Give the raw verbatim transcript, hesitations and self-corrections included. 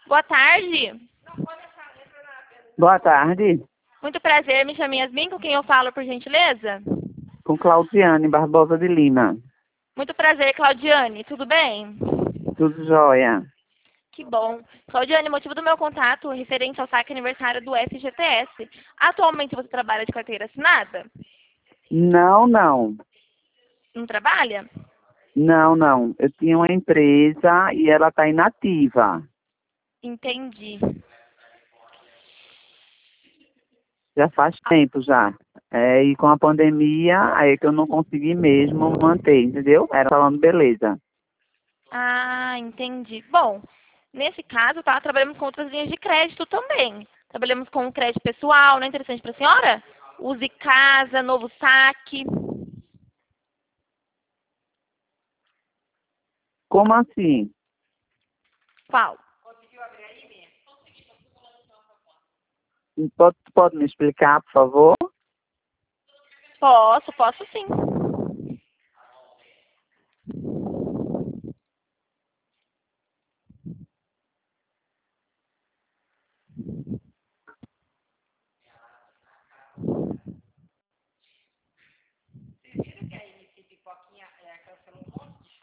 Boa tarde. Boa tarde, Muito prazer, me chamo Yasmin, com quem eu falo, por gentileza? com Claudiane Barbosa de Lima. Muito prazer, Claudiane. Tudo bem? Tudo jóia? Que bom. Claudiane, motivo do meu contato referente ao saque aniversário do F G T S. Atualmente você trabalha de carteira assinada? Não, não. Não trabalha? Não, não. Eu tinha uma empresa e ela está inativa. Entendi. Já faz tempo já. É, e com a pandemia, aí é que eu não consegui mesmo manter, entendeu? Era falando beleza. Ah, entendi. Bom, nesse caso, tá, trabalhamos com outras linhas de crédito também. Trabalhamos com crédito pessoal, não é interessante para a senhora? Use Casa, Novo Saque. Como assim? Qual? Pode, pode me explicar, por favor? Posso, posso sim.